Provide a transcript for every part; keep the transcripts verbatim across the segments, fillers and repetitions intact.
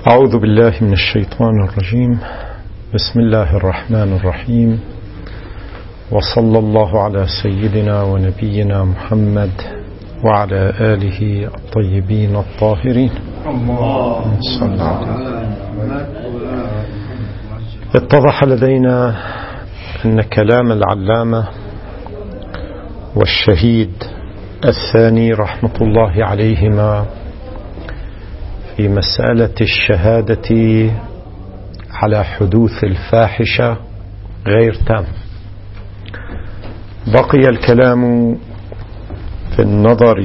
أعوذ بالله من الشيطان الرجيم. بسم الله الرحمن الرحيم، وصلى الله على سيدنا ونبينا محمد وعلى آله الطيبين الطاهرين. صلى الله. اتضح لدينا أن كلام العلامة والشهيد الثاني رحمة الله عليهما في مسألة الشهادة على حدوث الفاحشة غير تام. بقي الكلام في النظر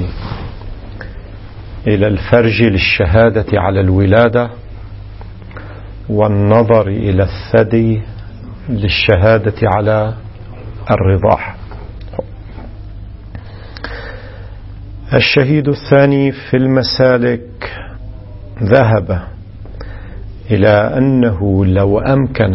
إلى الفرج للشهادة على الولادة، والنظر إلى الثدي للشهادة على الرضاع. الشهيد الثاني في المسالك ذهب إلى أنه لو أمكن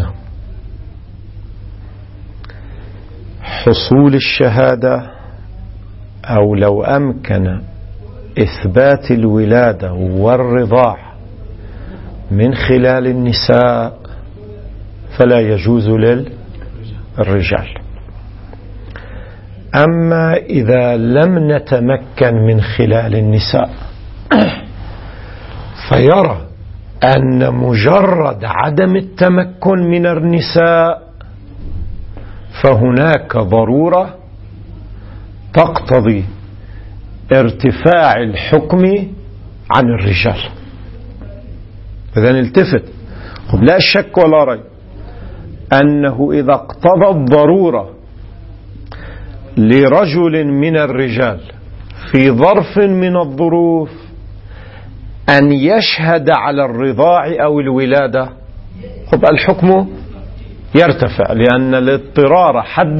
حصول الشهادة أو لو أمكن إثبات الولادة والرضاع من خلال النساء فلا يجوز للرجال. أما إذا لم نتمكن من خلال النساء فيرى أن مجرد عدم التمكن من النساء فهناك ضرورة تقتضي ارتفاع الحكم عن الرجال. إذن التفت، لا شك ولا ريب أنه إذا اقتضى الضرورة لرجل من الرجال في ظرف من الظروف أن يشهد على الرضاع أو الولادة، الحكم يرتفع، لأن الاضطرار حد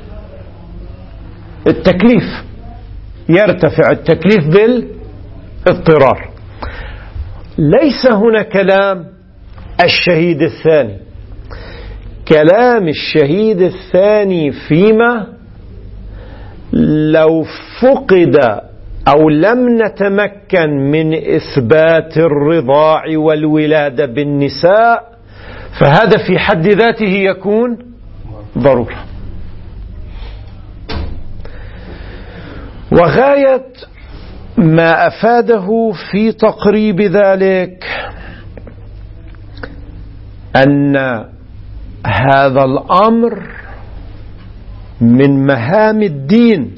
التكليف، يرتفع التكليف بالاضطرار. ليس هنا كلام الشهيد الثاني، كلام الشهيد الثاني فيما لو فقد أو لم نتمكن من إثبات الرضاع والولادة بالنساء، فهذا في حد ذاته يكون ضرورة. وغاية ما أفاده في تقريب ذلك أن هذا الأمر من مهام الدين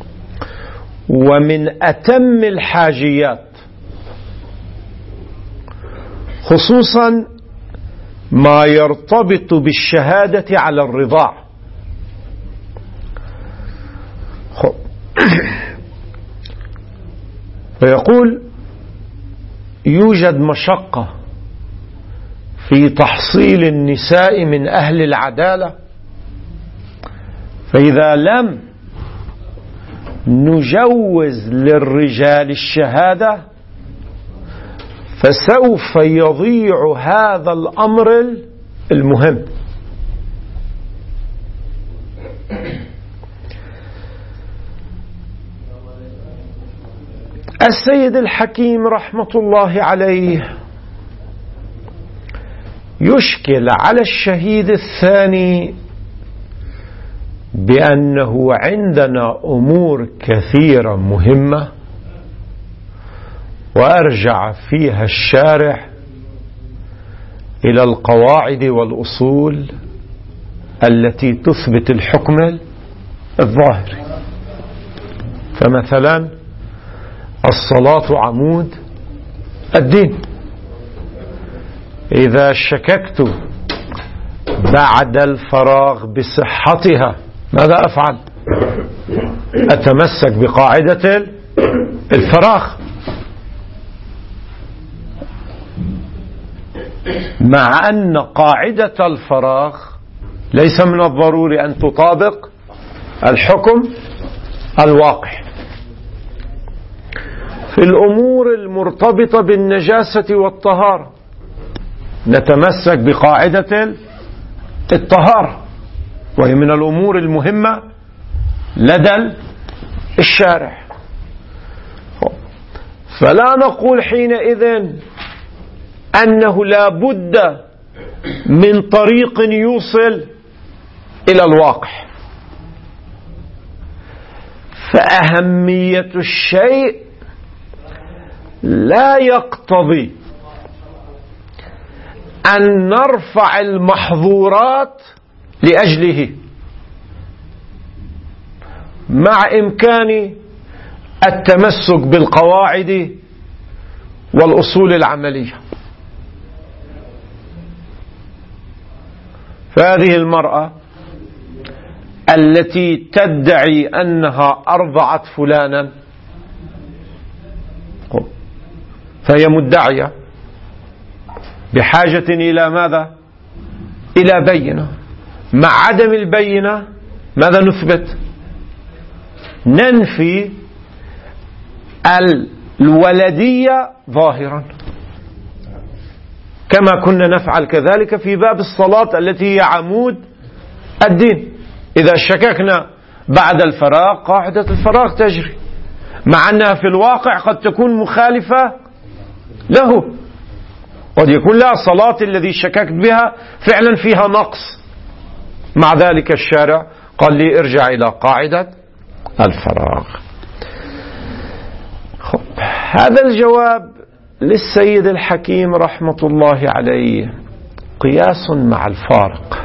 ومن أتم الحاجيات، خصوصا ما يرتبط بالشهادة على الرضاع. فيقول يوجد مشقة في تحصيل النساء من أهل العدالة، فإذا لم نجوز للرجال الشهادة فسوف يضيع هذا الأمر المهم. السيد الحكيم رحمة الله عليه يشكل على الشهيد الثاني بأنه عندنا أمور كثيرة مهمة وأرجع فيها الشارع إلى القواعد والأصول التي تثبت الحكم الظاهري. فمثلا الصلاة عمود الدين، إذا شككت بعد الفراغ بصحتها ماذا أفعل؟ أتمسك بقاعدة الفراغ، مع أن قاعدة الفراغ ليس من الضروري أن تطابق الحكم الواقع. في الأمور المرتبطة بالنجاسة والطهارة نتمسك بقاعدة الطهارة، وهي من الأمور المهمة لدى الشارع. فلا نقول حينئذ أنه لا بد من طريق يوصل إلى الواقع. فأهمية الشيء لا يقتضي أن نرفع المحظورات لأجله، مع إمكان التمسك بالقواعد والأصول العملية. فهذه المرأة التي تدعي أنها أرضعت فلانا فهي مدعية بحاجة إلى ماذا؟ إلى بينة. مع عدم البينة ماذا نثبت؟ ننفي الولدية ظاهرا، كما كنا نفعل كذلك في باب الصلاة التي هي عمود الدين. إذا شككنا بعد الفراغ قاعدة الفراغ تجري، مع أنها في الواقع قد تكون مخالفة له، قد يكون لها صلاة الذي شككت بها فعلا فيها نقص، مع ذلك الشارع قال لي ارجع إلى قاعدة الفراغ. هذا الجواب للسيد الحكيم رحمة الله عليه قياس مع الفارق.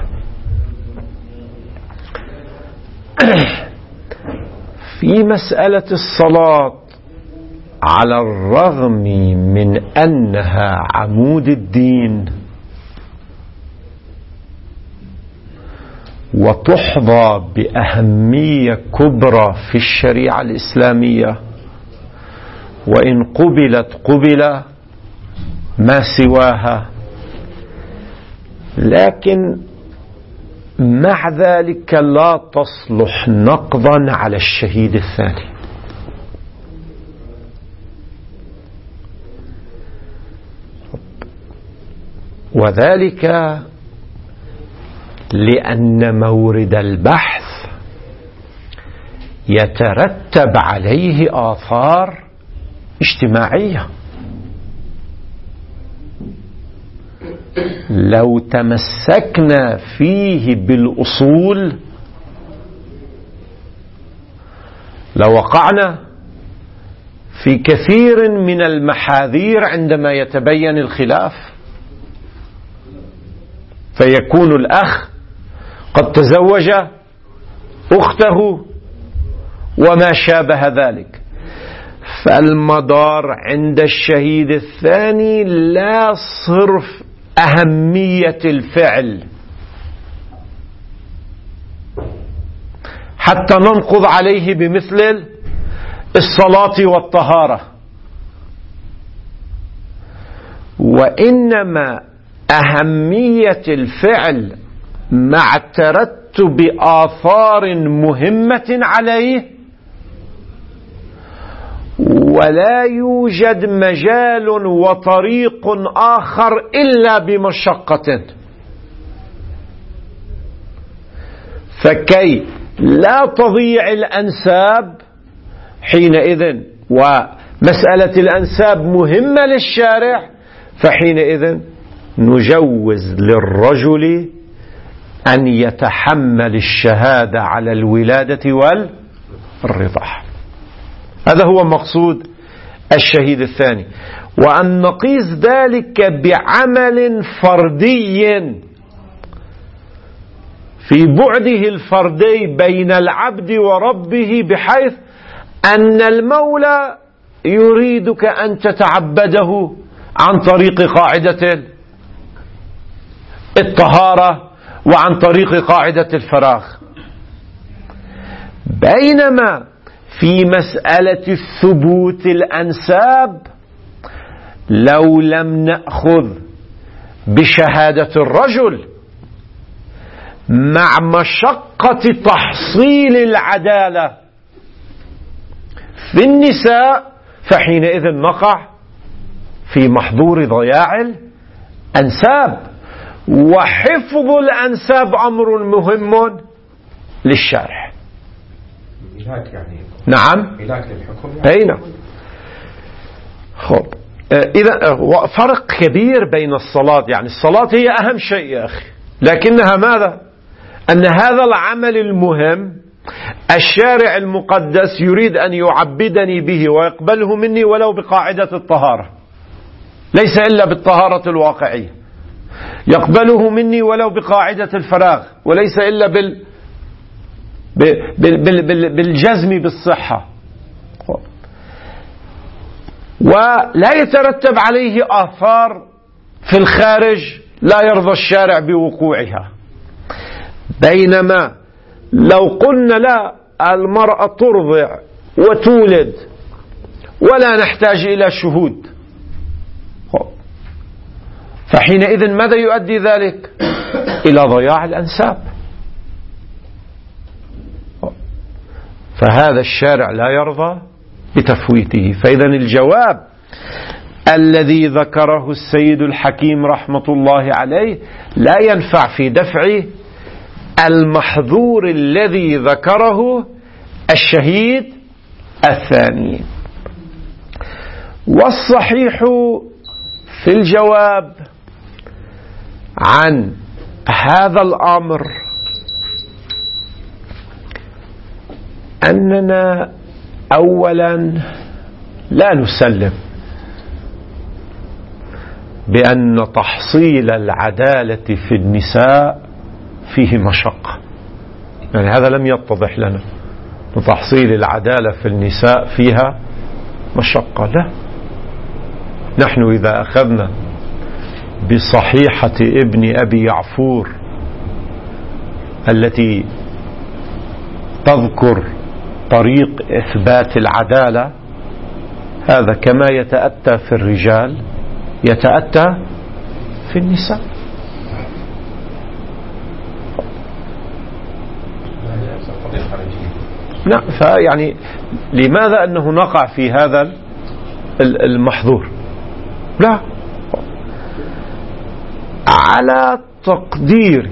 في مسألة الصلاة على الرغم من أنها عمود الدين وتحظى بأهمية كبرى في الشريعة الإسلامية، وإن قبلت قبل ما سواها، لكن مع ذلك لا تصلح نقضا على الشهيد الثاني. وذلك لأن مورد البحث يترتب عليه آثار اجتماعية. لو تمسكنا فيه بالأصول لوقعنا في كثير من المحاذير عندما يتبين الخلاف، فيكون الأخ قد تزوج أخته وما شابه ذلك. فالمدار عند الشهيد الثاني لا صرف أهمية الفعل حتى ننقض عليه بمثل الصلاة والطهارة، وإنما أهمية الفعل مع ترتب آثار مهمة عليه، ولا يوجد مجال وطريق آخر إلا بمشقة. فكي لا تضيع الأنساب حينئذ، ومسألة الأنساب مهمة للشارع، فحينئذ نجوز للرجل أن يتحمل الشهادة على الولادة والرضاعة. هذا هو مقصود الشهيد الثاني. وأن نقيس ذلك بعمل فردي في بعده الفردي بين العبد وربه، بحيث أن المولى يريدك أن تتعبده عن طريق قاعدة الطهارة وعن طريق قاعدة الفراغ، بينما في مسألة الثبوت الأنساب لو لم نأخذ بشهادة الرجل مع مشقة تحصيل العدالة في النساء، فحينئذ نقع في محظور ضياع الأنساب. وحفظ الأنساب أمر مهم للشارع. يعني نعم علاج للحكم أين خب إذا فرق كبير بين الصلاة، يعني الصلاة هي أهم شيء يا أخي، لكنها ماذا؟ أن هذا العمل المهم الشارع المقدس يريد أن يعبدني به ويقبله مني ولو بقاعدة الطهارة، ليس إلا بالطهارة الواقعية، يقبله مني ولو بقاعدة الفراغ، وليس إلا بال بالجزم بالصحة، ولا يترتب عليه آثار في الخارج لا يرضى الشارع بوقوعها. بينما لو قلنا لا، المرأة ترضع وتولد ولا نحتاج إلى شهود، فحينئذ ماذا يؤدي ذلك؟ إلى ضياع الأنساب. فهذا الشارع لا يرضى بتفويته. فإذا الجواب الذي ذكره السيد الحكيم رحمة الله عليه لا ينفع في دفع المحظور الذي ذكره الشهيد الثاني. والصحيح في الجواب عن هذا الأمر أننا أولا لا نسلم بأن تحصيل العدالة في النساء فيه مشقة، يعني هذا لم يتضح لنا، تحصيل العدالة في النساء فيها مشقة. لا، نحن إذا أخذنا بصحيحة ابن أبي يعفور التي تذكر طريق إثبات العدالة، هذا كما يتأتى في الرجال يتأتى في النساء. لا، فيعني لماذا أنه نقع في هذا المحظور؟ لا، على تقدير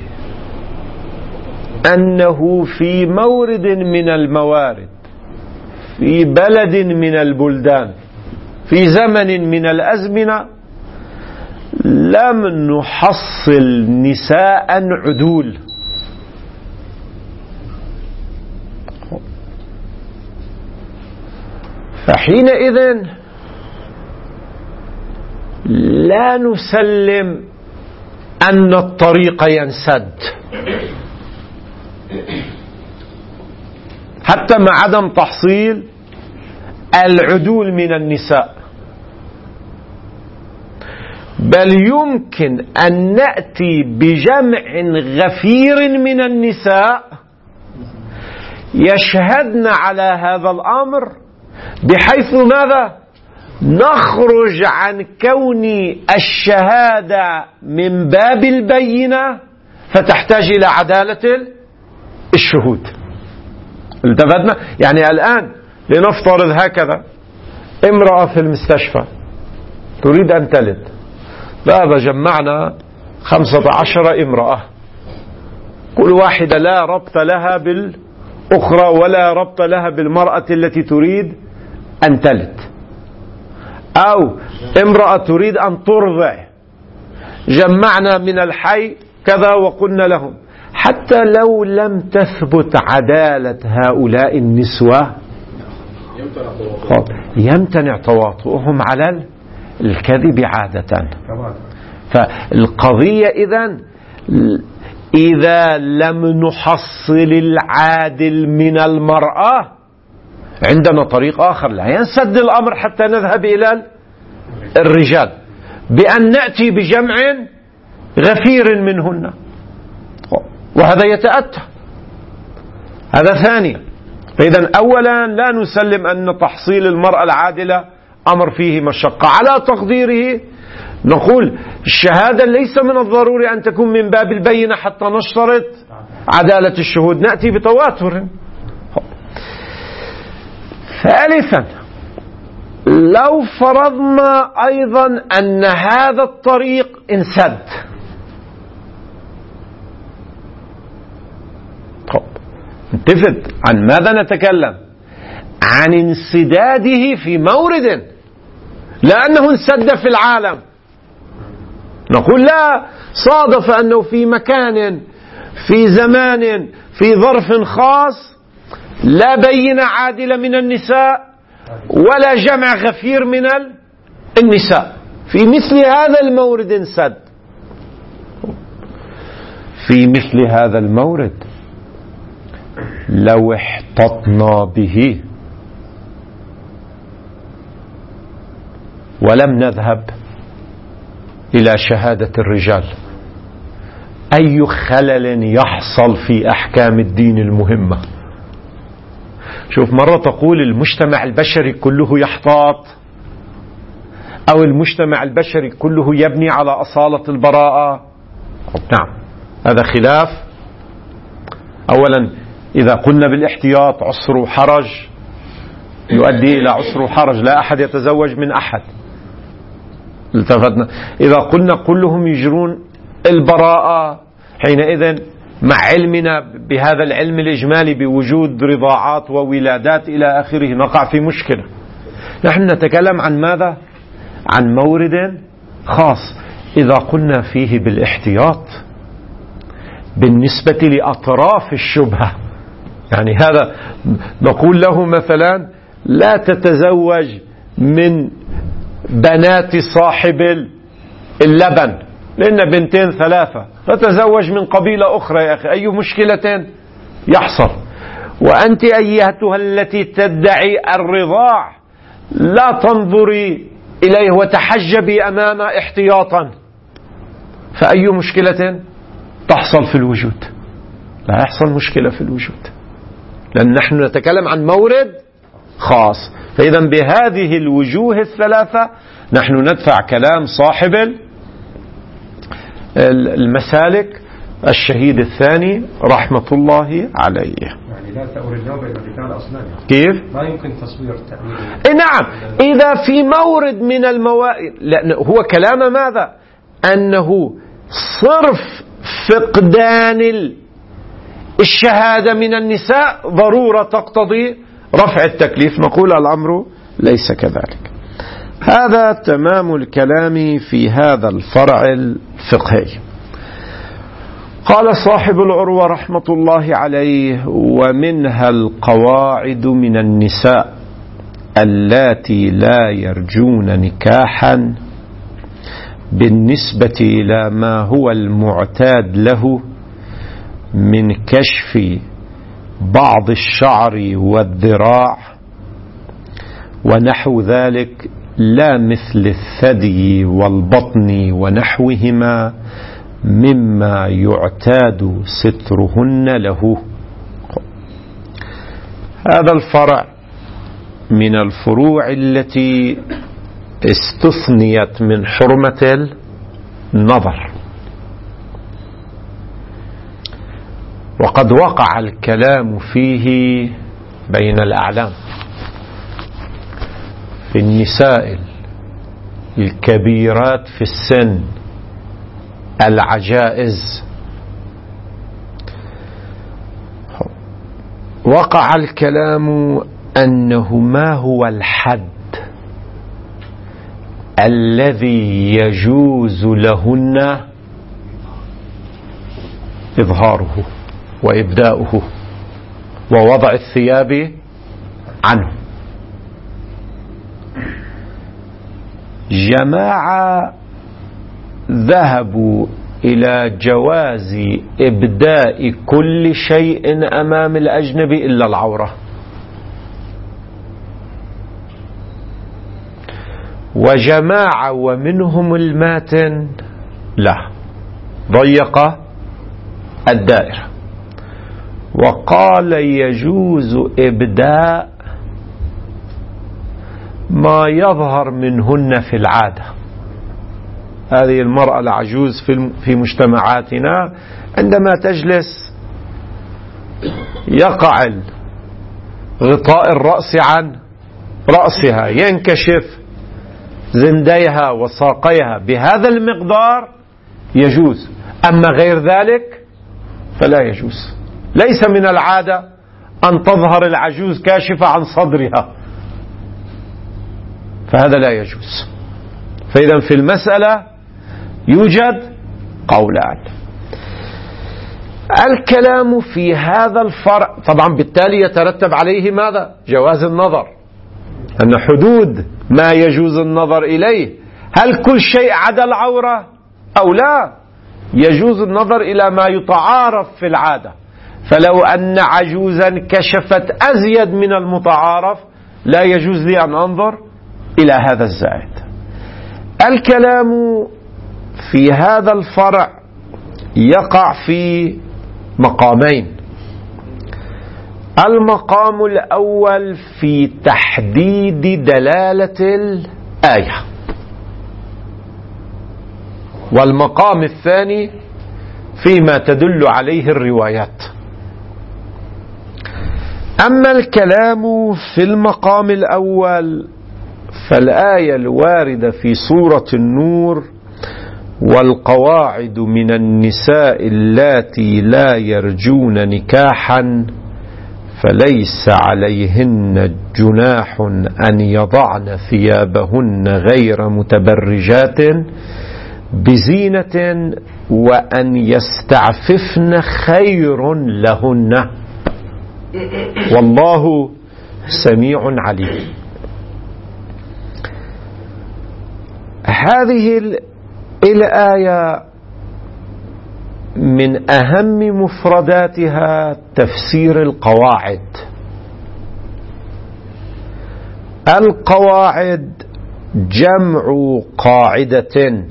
أنه في مورد من الموارد، في بلد من البلدان، في زمن من الأزمنة، لم نحصل نساء عدول، فحينئذ لا نسلم أن الطريق ينسد، حتى مع عدم تحصيل العدول من النساء، بل يمكن أن نأتي بجمع غفير من النساء يشهدن على هذا الأمر، بحيث ماذا؟ نخرج عن كون الشهادة من باب البينة فتحتاج إلى عدالة الشهود. التفتنا؟ يعني الآن لنفترض هكذا، امرأة في المستشفى تريد أن تلد، ذهب جمعنا خمسة عشر امرأة، كل واحدة لا ربط لها بالأخرى ولا ربط لها بالمرأة التي تريد أن تلد، أو امرأة تريد أن ترضع، جمعنا من الحي كذا وقلنا لهم، حتى لو لم تثبت عدالة هؤلاء النسوة يمتنع تواطؤهم على الكذب عادة. فالقضية إذن إذا لم نحصل العادل من المرأة عندنا طريق آخر، لا ينسد الأمر حتى نذهب إلى الرجال بأن نأتي بجمع غفير منهن، وهذا يتأتى. هذا ثانيا. فإذا أولا لا نسلم أن تحصيل المرأة العادلة أمر فيه مشقة، على تقديره نقول الشهادة ليس من الضروري أن تكون من باب البينة حتى نشترط عدالة الشهود، نأتي بتواتر. ثالثا، لو فرضنا أيضا أن هذا الطريق انسد، انتفت عن ماذا نتكلم؟ عن انسداده في مورد لأنه انسد في العالم. نقول لا، صادف أنه في مكان في زمان في ظرف خاص لا بينة عادلة من النساء ولا جمع غفير من النساء، في مثل هذا المورد انسد. في مثل هذا المورد لو احتطنا به ولم نذهب إلى شهادة الرجال، أي خلل يحصل في أحكام الدين المهمة. شوف، مرة تقول المجتمع البشري كله يحتاط، أو المجتمع البشري كله يبني على أصالة البراءة. نعم، هذا خلاف. أولا إذا قلنا بالاحتياط عسر وحرج يؤدي إلى عسر وحرج، لا أحد يتزوج من أحد. التفتنا إذا قلنا كلهم يجرون البراءة، حينئذ مع علمنا بهذا العلم الإجمالي بوجود رضاعات وولادات إلى آخره نقع في مشكلة. نحن نتكلم عن ماذا؟ عن مورد خاص. إذا قلنا فيه بالاحتياط بالنسبة لأطراف الشبهة، يعني هذا نقول له مثلا لا تتزوج من بنات صاحب اللبن لأن بنتين ثلاثة، فتزوج من قبيلة أخرى. يا أخي، أي مشكلة يحصل؟ وأنت أيتها التي تدعي الرضاع لا تنظري إليه وتحجبي أمامه احتياطا، فأي مشكلة تحصل في الوجود؟ لا يحصل مشكلة في الوجود، لأن نحن نتكلم عن مورد خاص. فإذا بهذه الوجوه الثلاثة نحن ندفع كلام صاحب المسالك الشهيد الثاني رحمة الله عليه. يعني لا تأورجون بين الرجال أصلا، كيف؟ لا يمكن تصوير التأويل. نعم، إذا في مورد من الموارد، لأن هو كلام ماذا؟ أنه صرف فقدان الشهادة من النساء ضرورة تقتضي رفع التكليف. نقول الأمر ليس كذلك. هذا تمام الكلام في هذا الفرع الفقهي. قال صاحب العروة رحمة الله عليه: ومنها القواعد من النساء اللاتي لا يرجون نكاحا بالنسبة إلى ما هو المعتاد له من كشف بعض الشعر والذراع ونحو ذلك، لا مثل الثدي والبطن ونحوهما مما يعتاد سترهن له. هذا الفرع من الفروع التي استثنيت من حرمة النظر، وقد وقع الكلام فيه بين الأعلام في النساء الكبيرات في السن العجائز. وقع الكلام أنه ما هو الحد الذي يجوز لهن إظهاره وإبداؤه ووضع الثياب عنه. جماعة ذهبوا إلى جواز إبداء كل شيء أمام الأجنبي إلا العورة، وجماعة ومنهم الماتن لا، ضيق الدائرة وقال يجوز إبداء ما يظهر منهن في العادة. هذه المرأة العجوز في مجتمعاتنا عندما تجلس يقع غطاء الرأس عن رأسها، ينكشف زنديها وساقيها بهذا المقدار يجوز، أما غير ذلك فلا يجوز. ليس من العادة أن تظهر العجوز كاشفة عن صدرها، فهذا لا يجوز. فإذا في المسألة يوجد قولان. الكلام في هذا الفرع طبعا بالتالي يترتب عليه ماذا؟ جواز النظر، أن حدود ما يجوز النظر إليه هل كل شيء عدا العورة أو لا؟ يجوز النظر إلى ما يتعارف في العادة. فلو أن عجوزا كشفت أزيد من المتعارف لا يجوز لي أن أنظر إلى هذا الزائد. الكلام في هذا الفرع يقع في مقامين. المقام الأول في تحديد دلالة الآية، والمقام الثاني فيما تدل عليه الروايات. أما الكلام في المقام الأول فالآية الواردة في سورة النور: والقواعد من النساء اللاتي لا يرجون نكاحا فليس عليهن جناح أن يضعن ثيابهن غير متبرجات بزينة وأن يستعففن خير لهن والله سميع عليم. هذه الآية من أهم مفرداتها تفسير القواعد. القواعد جمع قاعدة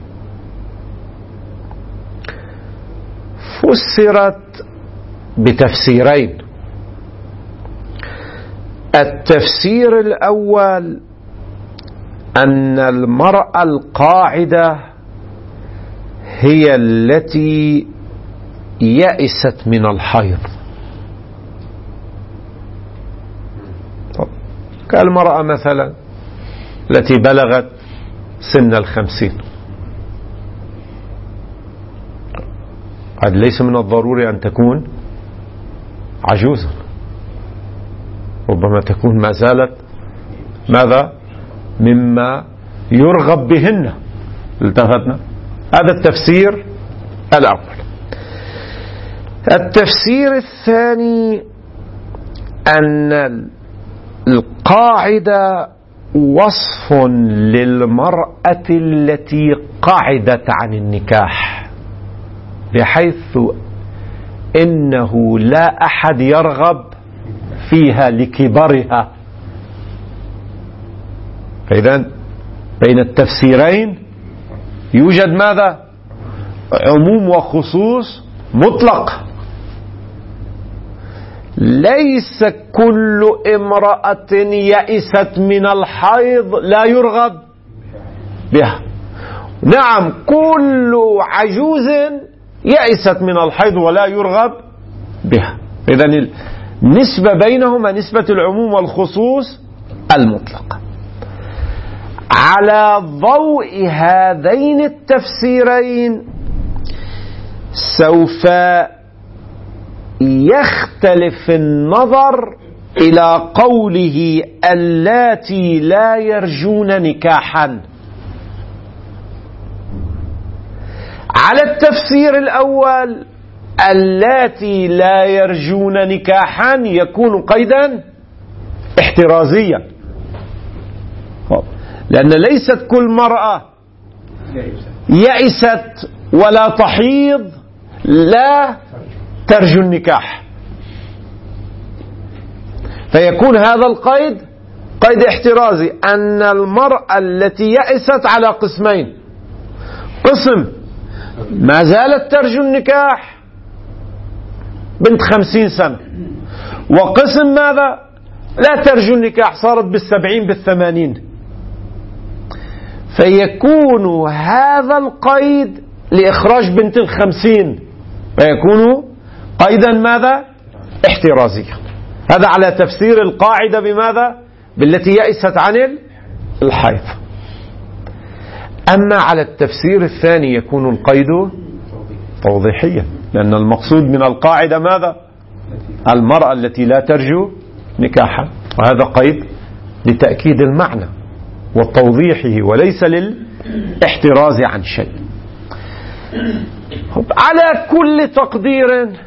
فسرت بتفسيرين. التفسير الأول أن المرأة القاعدة هي التي يئست من الحيض، كالمرأة مثلا التي بلغت سن الخمسين، هذا ليس من الضروري أن تكون عجوزا، ربما تكون ما زالت ماذا مما يرغب بهن. التفتنا. هذا التفسير الأول. التفسير الثاني أن القاعدة وصف للمرأة التي قعدت عن النكاح، بحيث إنه لا أحد يرغب فيها لكبرها. فإذا بين التفسيرين يوجد ماذا؟ عموم وخصوص مطلق. ليس كل امرأة يئست من الحيض لا يرغب بها. نعم كل عجوز يئست من الحيض ولا يرغب بها. إذن النسبة بينهما نسبة العموم والخصوص المطلق. على ضوء هذين التفسيرين سوف يختلف النظر إلى قوله اللاتي لا يرجون نكاحا. على التفسير الأول اللاتي لا يرجون نكاحا يكون قيدا احترازيا، لأن ليست كل مرأة يئست ولا تحيض لا ترجو النكاح، فيكون هذا القيد قيد احترازي. أن المرأة التي يئست على قسمين: قسم ما زالت ترجو النكاح بنت خمسين سنة، وقسم ماذا لا ترجو النكاح صارت بالسبعين بالثمانين. فيكون هذا القيد لإخراج بنت الخمسين، فيكون قيدا ماذا احترازيا. هذا على تفسير القاعدة بماذا؟ بالتي يئست عن الحيض. أما على التفسير الثاني يكون القيد توضيحيا، لأن المقصود من القاعدة ماذا؟ المرأة التي لا ترجو نكاحا، وهذا قيد لتأكيد المعنى. وتوضيحه وليس للاحتراز عن شيء. على كل تقدير،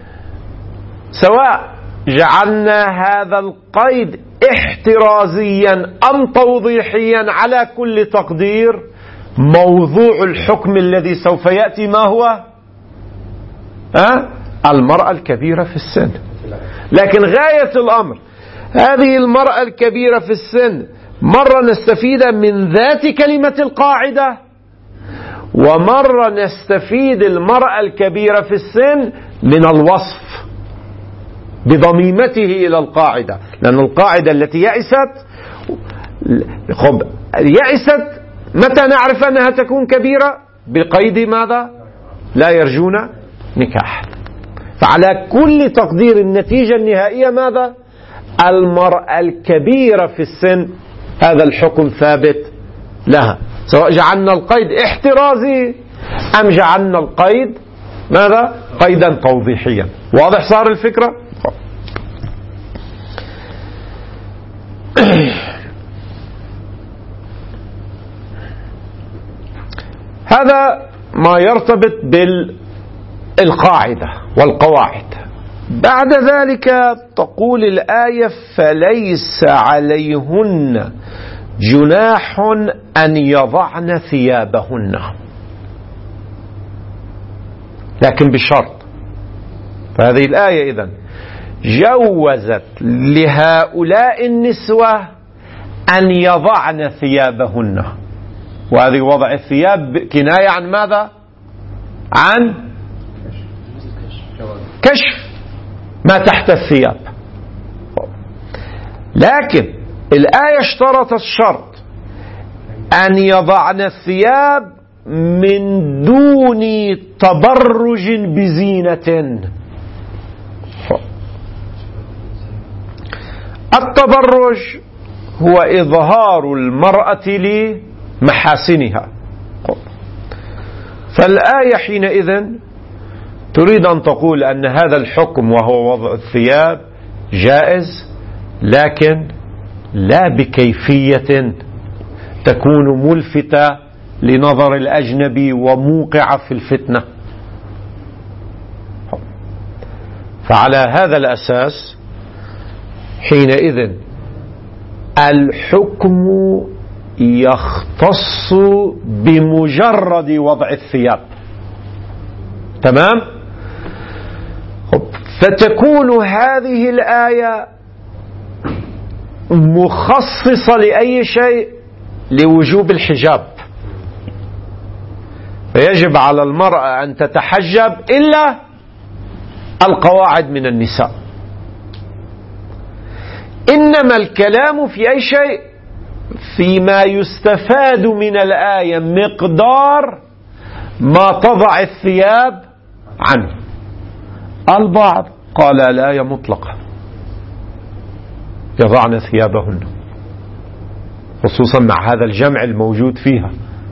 سواء جعلنا هذا القيد احترازيا أم توضيحيا، على كل تقدير موضوع الحكم الذي سوف يأتي ما هو؟ أه؟ المرأة الكبيرة في السن. لكن غاية الأمر هذه المرأة الكبيرة في السن مرة نستفيد من ذات كلمة القاعدة، ومرة نستفيد المرأة الكبيرة في السن من الوصف بضميمته إلى القاعدة، لأن القاعدة التي يأست خب يأست متى نعرف أنها تكون كبيرة؟ بقيد ماذا؟ لا يرجون نكاح. فعلى كل تقدير النتيجة النهائية ماذا؟ المرأة الكبيرة في السن هذا الحكم ثابت لها، سواء جعلنا القيد احترازي أم جعلنا القيد ماذا؟ قيدا توضيحيا. واضح صار الفكرة؟ هذا ما يرتبط بالقاعدة والقواعد. بعد ذلك تقول الآية: فليس عليهن جناح أن يضعن ثيابهن، لكن بشرط. فهذه الآية إذن جوزت لهؤلاء النسوة أن يضعن ثيابهن، وهذه وضع الثياب كناية عن ماذا؟ عن كشف ما تحت الثياب. لكن الآية اشترطت الشرط أن يضعن الثياب من دون تبرج بزينة. التبرج هو إظهار المرأة لمحاسنها، فالآية حينئذ تريد أن تقول أن هذا الحكم وهو وضع الثياب جائز، لكن لا بكيفية تكون ملفتة لنظر الأجنبي وموقعة في الفتنة. فعلى هذا الأساس حينئذ الحكم يختص بمجرد وضع الثياب. تمام؟ فتكون هذه الآية مخصصة لأي شيء؟ لوجوب الحجاب، فيجب على المرأة أن تتحجب إلا القواعد من النساء. إنما الكلام في أي شيء؟ فيما يستفاد من الآية مقدار ما تضع الثياب عنه. البعض قال الآية مطلقة يضعن ثيابهن، خصوصا مع هذا الجمع الموجود فيها.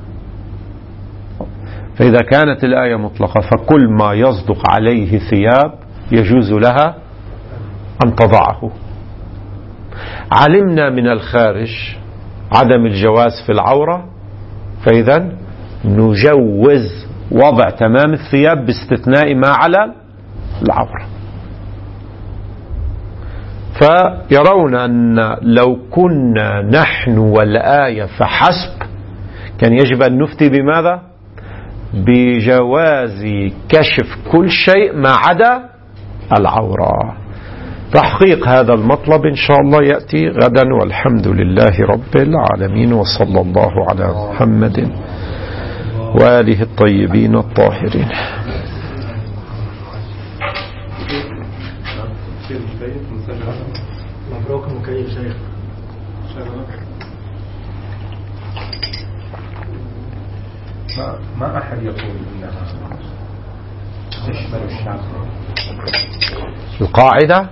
فإذا كانت الآية مطلقة فكل ما يصدق عليه ثياب يجوز لها أن تضعه. علمنا من الخارج عدم الجواز في العورة، فإذا نجوز وضع تمام الثياب باستثناء ما على العورة. فيرون أن لو كنا نحن والآية فحسب كان يجب أن نفتي بماذا؟ بجواز كشف كل شيء ما عدا العورة. تحقيق هذا المطلب إن شاء الله يأتي غدا، والحمد لله رب العالمين، وصلى الله على محمد وآله الطيبين الطاهرين. مبروك مكيف شيخ. ما ما أحد يقول إنها تشمل الشعب. القاعدة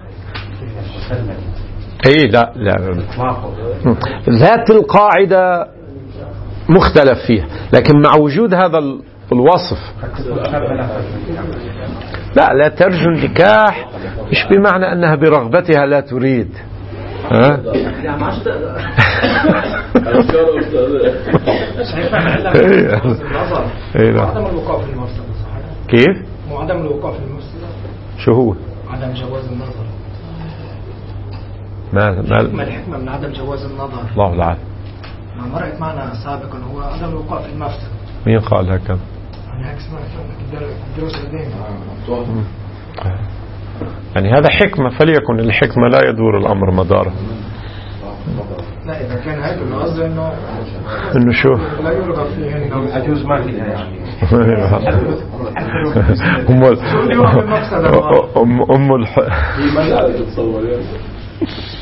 اي لا لا ذات القاعدة مختلف فيها، لكن مع وجود هذا الوصف لا لا ترجو النكاح مش بمعنى أنها برغبتها لا تريد، ها؟ يعني ما عادش تقدر. ايه عدم الوقوع في المفسدة صحيح؟ كيف؟ وعدم الوقوع في المفسدة شو هو؟ عدم جواز النظر. ما ما ما الحكمة من عدم جواز النظر؟ الله العافية. ما مرت معنا سابقا هو عدم الوقوع في المفسدة. مين قال هكذا؟ أنا هيك سمعت الدروس الدين. يعني هذا حكمة، فليكن الحكمة لا يدور الأمر مداره. لا إذا كان هيك القصد إنه إنه شو؟ لا يرغب فيه إنه أجوز ما فيها يعني. أم ال أم أم الح